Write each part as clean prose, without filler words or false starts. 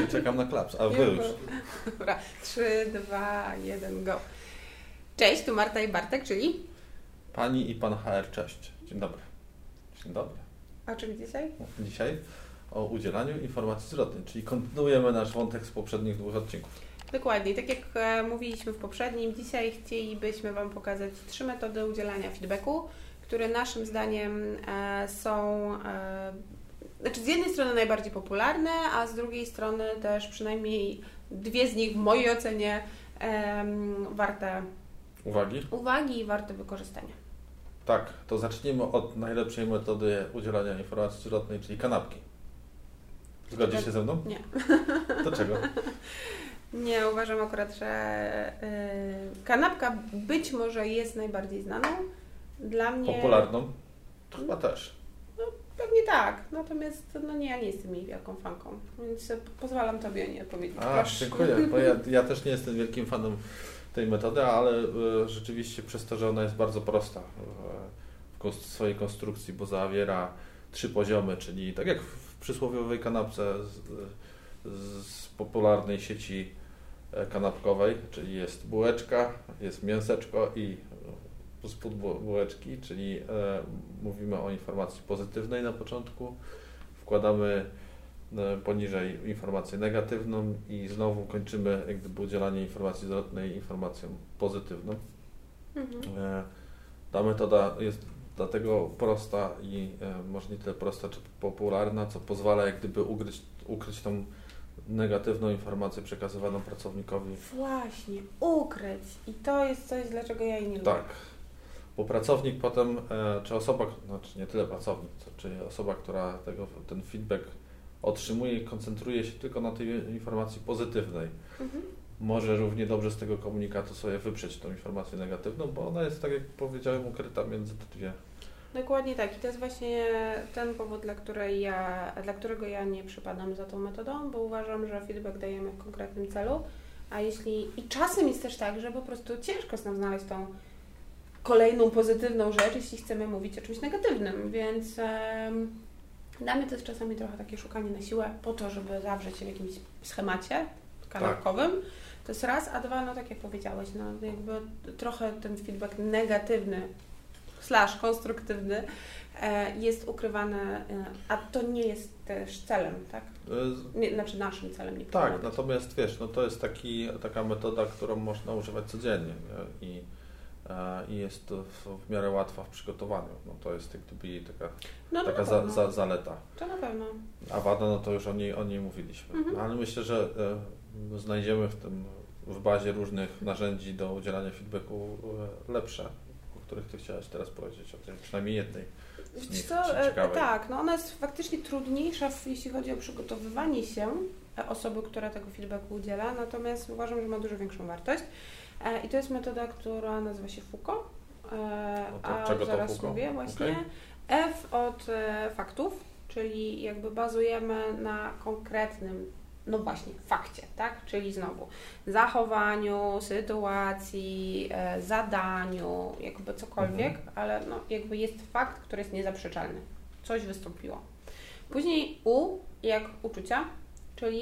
Czekam na klaps, a wy już. Dobra, 3, 2, 1, go. Cześć, tu Marta i Bartek, czyli? Pani i pan HR, cześć. Dzień dobry. Dzień dobry. A czym dzisiaj? Dzisiaj o udzielaniu informacji zwrotnej, czyli kontynuujemy nasz wątek z poprzednich 2 odcinków. Dokładnie, tak jak mówiliśmy w poprzednim, dzisiaj chcielibyśmy Wam pokazać 3 metody udzielania feedbacku, które naszym zdaniem są z jednej strony najbardziej popularne, a z drugiej strony też przynajmniej 2 z nich w mojej ocenie warte uwagi i warte wykorzystania. Tak, to zacznijmy od najlepszej metody udzielania informacji zwrotnej, czyli kanapki. Zgodzisz się ze mną? Nie. Dlaczego? Nie, uważam akurat, że kanapka być może jest najbardziej znaną. Dla mnie... Popularną? To chyba też. No, pewnie tak, natomiast nie, ja nie jestem jej wielką fanką, więc pozwalam Tobie nie powiedzieć. Dziękuję, bo ja też nie jestem wielkim fanem tej metody, ale rzeczywiście przez to, że ona jest bardzo prosta w swojej konstrukcji, bo zawiera 3 poziomy, czyli tak jak w przysłowiowej kanapce z popularnej sieci kanapkowej, czyli jest bułeczka, jest mięseczko i spód bułeczki, czyli mówimy o informacji pozytywnej na początku, wkładamy poniżej informację negatywną i znowu kończymy jak gdyby udzielanie informacji zwrotnej informacją pozytywną. Ta metoda jest dlatego prosta i może nie tyle prosta czy popularna, co pozwala jak gdyby ukryć tą negatywną informację przekazywaną pracownikowi. Właśnie, ukryć. I to jest coś, dlaczego ja jej nie lubię. Tak, bo pracownik potem, czy osoba, znaczy nie tyle pracownik, czyli osoba, która ten feedback otrzymuje i koncentruje się tylko na tej informacji pozytywnej. Może równie dobrze z tego komunikatu sobie wyprzeć tą informację negatywną, bo ona jest, tak jak powiedziałem, ukryta między te 2. Dokładnie tak. I to jest właśnie ten powód, dla którego ja nie przypadam za tą metodą, bo uważam, że feedback dajemy w konkretnym celu, i czasem jest też tak, że po prostu ciężko jest nam znaleźć tą kolejną pozytywną rzecz, jeśli chcemy mówić o czymś negatywnym, więc dla mnie to jest czasami trochę takie szukanie na siłę po to, żeby zawrzeć się w jakimś schemacie kanapkowym. Tak. To jest raz, a 2, tak jak powiedziałeś, jakby trochę ten feedback negatywny / konstruktywny jest ukrywany, a to nie jest też celem, tak? Znaczy naszym celem. Nie tak, natomiast wiesz, to jest taka metoda, którą można używać codziennie i jest to w miarę łatwa w przygotowaniu. To jest jak gdyby taka zaleta. To na pewno. A wada, to już o niej mówiliśmy. Ale myślę, że znajdziemy w bazie różnych narzędzi do udzielania feedbacku lepsze, o których Ty chciałaś teraz powiedzieć, o tej przynajmniej jednej. Tak, ona jest faktycznie trudniejsza, jeśli chodzi o przygotowywanie się osoby, która tego feedbacku udziela, natomiast uważam, że ma dużo większą wartość. I to jest metoda, która nazywa się FUKO. Czego zaraz to FUKO? mówię właśnie. Okay. F od faktów, czyli jakby bazujemy na konkretnym, fakcie, tak? Czyli znowu zachowaniu, sytuacji, zadaniu, jakby cokolwiek, ale jakby jest fakt, który jest niezaprzeczalny. Coś wystąpiło. Później U jak uczucia, czyli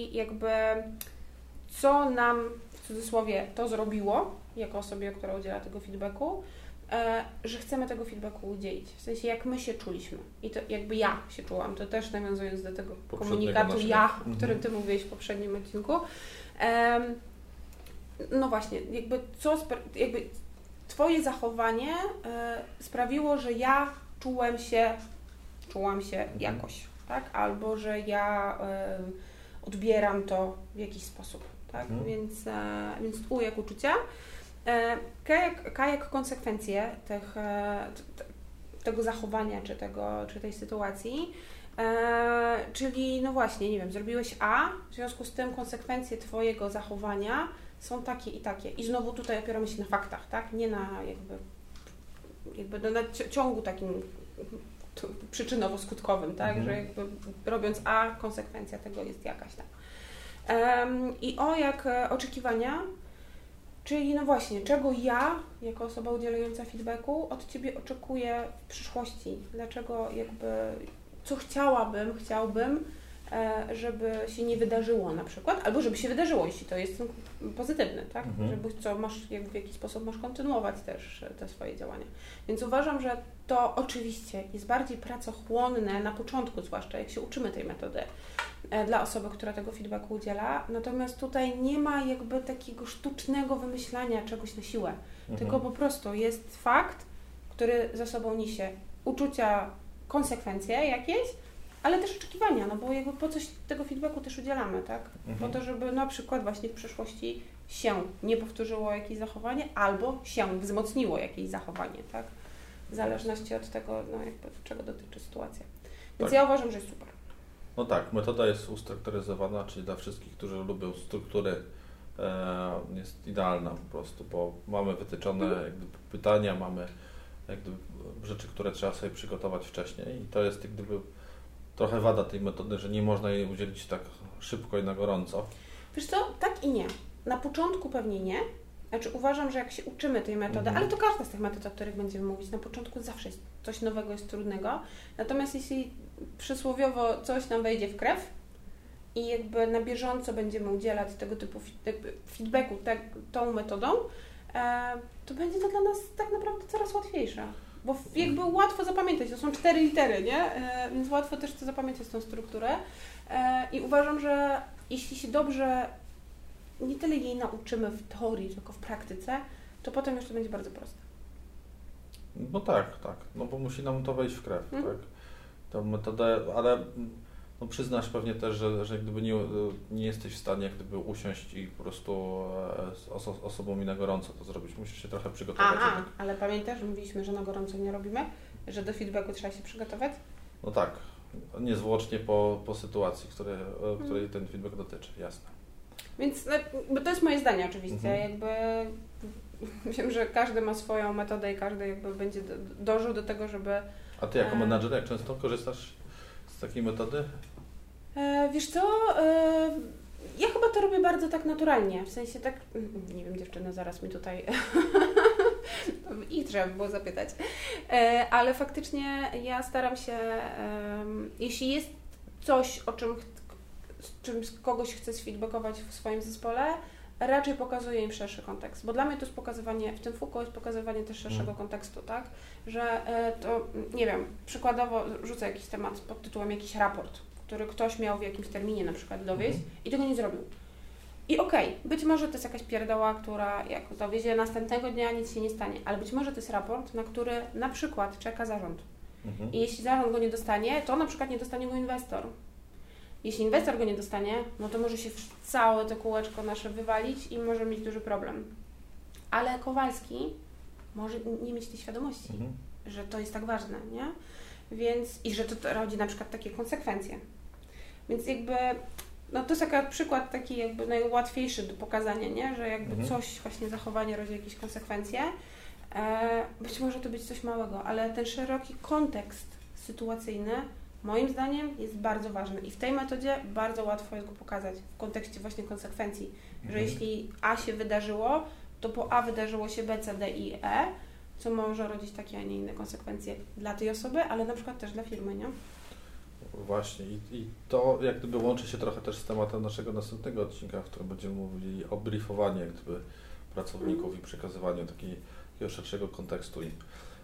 co nam w cudzysłowie to zrobiło, jako osobie, która udziela tego feedbacku, że chcemy tego feedbacku udzielić. W sensie, jak my się czuliśmy. I to jakby ja się czułam. To też nawiązując do tego komunikatu o którym Ty mówiłeś w poprzednim odcinku. Właśnie, jakby Twoje zachowanie sprawiło, że ja czułam się jakoś, tak? Albo, że ja odbieram to w jakiś sposób, tak? Więc U jak uczucia. K jak konsekwencje tego zachowania czy tej sytuacji, czyli właśnie, nie wiem, zrobiłeś A, w związku z tym konsekwencje Twojego zachowania są takie i takie. I znowu tutaj opieramy się na faktach, tak? Nie na na ciągu takim przyczynowo-skutkowym, tak? Że jakby robiąc A, konsekwencja tego jest jakaś tam. I O jak oczekiwania, czyli właśnie, czego ja, jako osoba udzielająca feedbacku, od Ciebie oczekuję w przyszłości. Dlaczego co chciałbym, żeby się nie wydarzyło na przykład, albo żeby się wydarzyło, jeśli to jest pozytywny, tak? Żeby w jakiś sposób masz kontynuować też te swoje działania. Więc uważam, że to oczywiście jest bardziej pracochłonne na początku, zwłaszcza jak się uczymy tej metody dla osoby, która tego feedbacku udziela, natomiast tutaj nie ma jakby takiego sztucznego wymyślania czegoś na siłę, tylko po prostu jest fakt, który za sobą niesie uczucia, konsekwencje jakieś, ale też oczekiwania, no bo jakby po coś tego feedbacku też udzielamy, tak? Po to, żeby na przykład właśnie w przyszłości się nie powtórzyło jakieś zachowanie, albo się wzmocniło jakieś zachowanie, tak? W zależności od tego, no jakby czego dotyczy sytuacja. Więc ja uważam, że jest super. No tak, metoda jest ustrukturyzowana, czyli dla wszystkich, którzy lubią struktury, jest idealna po prostu, bo mamy wytyczone jak gdyby pytania, mamy jak gdyby rzeczy, które trzeba sobie przygotować wcześniej i to jest jak gdyby trochę wada tej metody, że nie można jej udzielić tak szybko i na gorąco. Wiesz co, tak i nie. Na początku pewnie nie. Znaczy uważam, że jak się uczymy tej metody, ale to każda z tych metod, o których będziemy mówić, na początku zawsze jest coś nowego, jest trudnego. Natomiast jeśli przysłowiowo coś nam wejdzie w krew i jakby na bieżąco będziemy udzielać tego typu feedbacku tą metodą, to będzie to dla nas tak naprawdę coraz łatwiejsze. Bo jakby łatwo zapamiętać, to są 4 litery, nie? Więc łatwo też to zapamiętać tą strukturę. I uważam, że jeśli się dobrze nie tyle jej nauczymy w teorii, tylko w praktyce, to potem już to będzie bardzo proste. No tak, no bo musi nam to wejść w krew, tak? Tę metodę, ale no przyznasz pewnie też, że gdyby nie jesteś w stanie jak gdyby usiąść i po prostu z osobą i na gorąco to zrobić, musisz się trochę przygotować. Ale pamiętasz, że mówiliśmy, że na gorąco nie robimy? Że do feedbacku trzeba się przygotować? No tak, niezwłocznie po sytuacji, której ten feedback dotyczy, jasne. Więc bo to jest moje zdanie oczywiście, jakby wiem, że każdy ma swoją metodę i każdy jakby będzie dążył do tego, żeby... A Ty jako menadżer, jak często korzystasz z takiej metody? Wiesz co, ja chyba to robię bardzo tak naturalnie, w sensie tak, nie wiem, dziewczyny zaraz mi tutaj, ich trzeba by było zapytać, ale faktycznie ja staram się, jeśli jest coś, czym kogoś chcę sfeedbackować w swoim zespole, raczej pokazuję im szerszy kontekst, bo dla mnie to jest pokazywanie, w tym Foucault jest pokazywanie też szerszego kontekstu, tak, że to, nie wiem, przykładowo rzucę jakiś temat pod tytułem jakiś raport, który ktoś miał w jakimś terminie na przykład dowieść i tego nie zrobił. I być może to jest jakaś pierdoła, która jak dowiezie następnego dnia, nic się nie stanie, ale być może to jest raport, na który na przykład czeka zarząd. I jeśli zarząd go nie dostanie, to na przykład nie dostanie go inwestor. Jeśli inwestor go nie dostanie, no to może się całe to kółeczko nasze wywalić i może mieć duży problem. Ale Kowalski może nie mieć tej świadomości, że to jest tak ważne, nie? Więc, i że to rodzi na przykład takie konsekwencje. Więc jakby, no to jest taki przykład taki jakby najłatwiejszy do pokazania, nie? Że jakby coś, właśnie zachowanie rodzi jakieś konsekwencje. Być może to być coś małego, ale ten szeroki kontekst sytuacyjny moim zdaniem jest bardzo ważny i w tej metodzie bardzo łatwo jest go pokazać w kontekście właśnie konsekwencji, że jeśli A się wydarzyło, to po A wydarzyło się B, C, D i E, co może rodzić takie, a nie inne konsekwencje dla tej osoby, ale na przykład też dla firmy, nie? Właśnie i to jak gdyby łączy się trochę też z tematem naszego następnego odcinka, w którym będziemy mówili o briefowaniu jak gdyby pracowników i przekazywaniu takiego szerszego kontekstu im.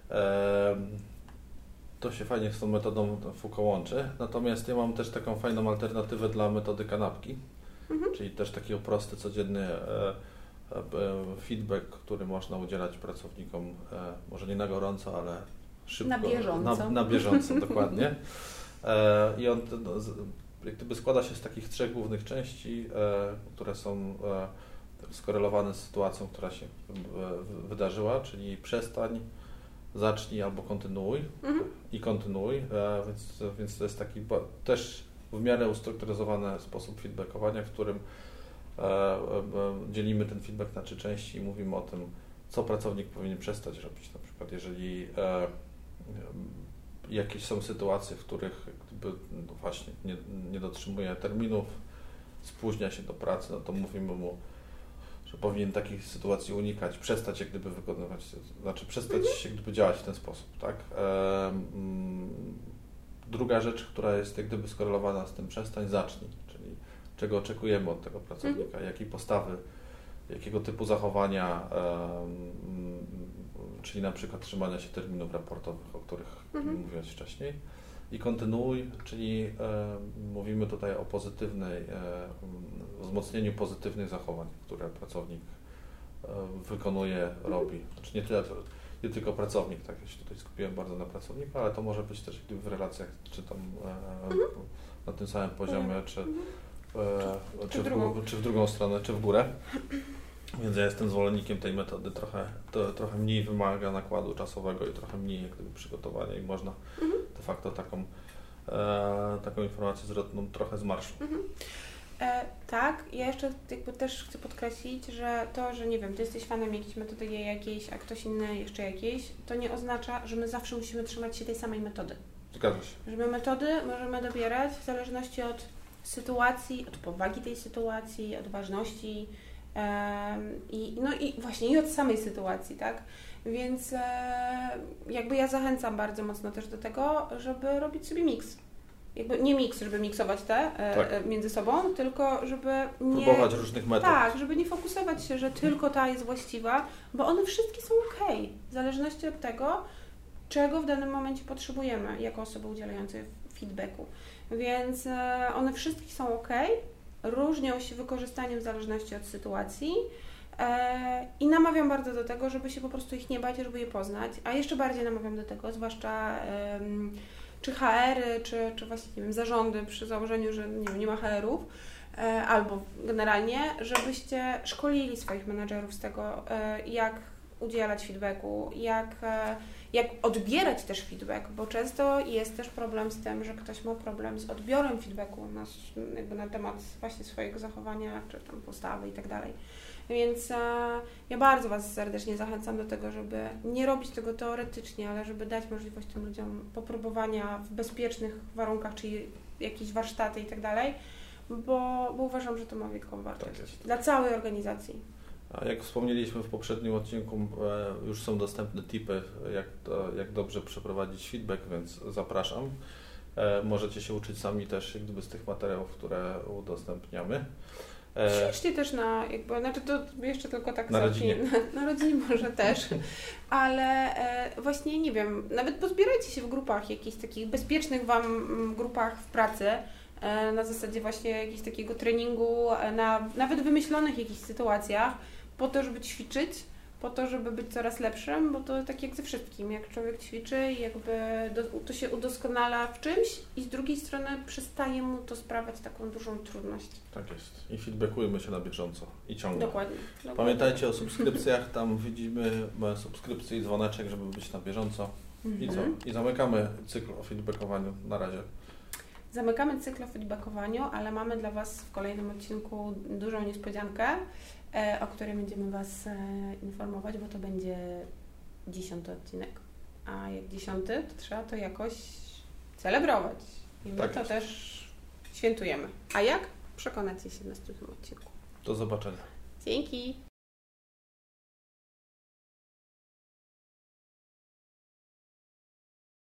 To się fajnie z tą metodą Foucault łączy, natomiast ja mam też taką fajną alternatywę dla metody kanapki, czyli też taki prosty, codzienny feedback, który można udzielać pracownikom, może nie na gorąco, ale szybko. Na bieżąco. Na bieżąco, dokładnie. I on jak gdyby składa się z takich 3 głównych części, które są skorelowane z sytuacją, która się wydarzyła, czyli przestań, zacznij albo kontynuuj i kontynuuj, więc to jest taki też w miarę ustrukturyzowany sposób feedbackowania, w którym dzielimy ten feedback na 3 części i mówimy o tym, co pracownik powinien przestać robić. Na przykład jeżeli jakieś są sytuacje, w których gdyby właśnie nie dotrzymuje terminów, spóźnia się do pracy, no to mówimy mu, że powinien takich sytuacji unikać, przestać jak gdyby przestać jak gdyby działać w ten sposób, tak? Druga rzecz, która jest jak gdyby skorelowana z tym przestań, zacznij, czyli czego oczekujemy od tego pracownika, jakiej postawy, jakiego typu zachowania, czyli na przykład trzymania się terminów raportowych, o których mówiłeś wcześniej. I kontynuuj, czyli mówimy tutaj o wzmocnieniu pozytywnych zachowań, które pracownik wykonuje, robi. Znaczy nie tylko pracownik, tak, ja się tutaj skupiłem bardzo na pracowniku, ale to może być też w relacjach, czy tam na tym samym poziomie, czy w drugą stronę, czy w górę. Więc ja jestem zwolennikiem tej metody, trochę mniej wymaga nakładu czasowego i trochę mniej jak gdyby przygotowania i można de facto taką informację zwrotną trochę z marszu. Tak, ja jeszcze jakby też chcę podkreślić, że to, że nie wiem, ty jesteś fanem jakiejś metody jakiejś, a ktoś inny jeszcze jakiejś, to nie oznacza, że my zawsze musimy trzymać się tej samej metody. Zgadza się. Że my metody możemy dobierać w zależności od sytuacji, od powagi tej sytuacji, od ważności i od samej sytuacji, tak? Więc jakby ja zachęcam bardzo mocno też do tego, żeby robić sobie miks. Jakby nie miks, żeby miksować te między sobą, tylko żeby nie... Próbować różnych metod. Tak, żeby nie fokusować się, że tylko ta jest właściwa, bo one wszystkie są okej, w zależności od tego, czego w danym momencie potrzebujemy jako osoby udzielające feedbacku. Więc one wszystkie są okej, różnią się wykorzystaniem w zależności od sytuacji i namawiam bardzo do tego, żeby się po prostu ich nie bać, żeby je poznać, a jeszcze bardziej namawiam do tego, zwłaszcza czy HR-y, czy właśnie nie wiem, zarządy przy założeniu, że nie ma HR-ów, albo generalnie, żebyście szkolili swoich menadżerów z tego, jak udzielać feedbacku, jak odbierać też feedback, bo często jest też problem z tym, że ktoś ma problem z odbiorem feedbacku na temat właśnie swojego zachowania, czy tam postawy i tak dalej. Więc ja bardzo Was serdecznie zachęcam do tego, żeby nie robić tego teoretycznie, ale żeby dać możliwość tym ludziom popróbowania w bezpiecznych warunkach, czyli jakieś warsztaty i tak dalej, bo uważam, że to ma wielką wartość dla całej organizacji. A jak wspomnieliśmy w poprzednim odcinku, już są dostępne tipy, jak dobrze przeprowadzić feedback, więc zapraszam. Możecie się uczyć sami też jak gdyby z tych materiałów, które udostępniamy. Ćwiczcie też znaczy to jeszcze tylko tak na rodzinie. Na rodzinie może też, ale właśnie nie wiem, nawet pozbierajcie się w grupach, jakichś takich bezpiecznych Wam grupach w pracy, na zasadzie właśnie jakiegoś takiego treningu, na nawet wymyślonych jakichś sytuacjach, po to, żeby ćwiczyć, po to, żeby być coraz lepszym, bo to tak jak ze wszystkim, jak człowiek ćwiczy i jakby to się udoskonala w czymś i z drugiej strony przestaje mu to sprawiać taką dużą trudność. Tak jest. I feedbackujmy się na bieżąco i ciągle. Dokładnie. Pamiętajcie o subskrypcjach, tam widzimy subskrypcje i dzwoneczek, żeby być na bieżąco. I co? I zamykamy cykl o feedbackowaniu na razie. Zamykamy cykl o feedbackowaniu, ale mamy dla Was w kolejnym odcinku dużą niespodziankę, o której będziemy Was informować, bo to będzie 10. odcinek. A jak 10, to trzeba to jakoś celebrować. I my to też świętujemy. A jak? Przekonacie się w następnym odcinku. Do zobaczenia. Dzięki!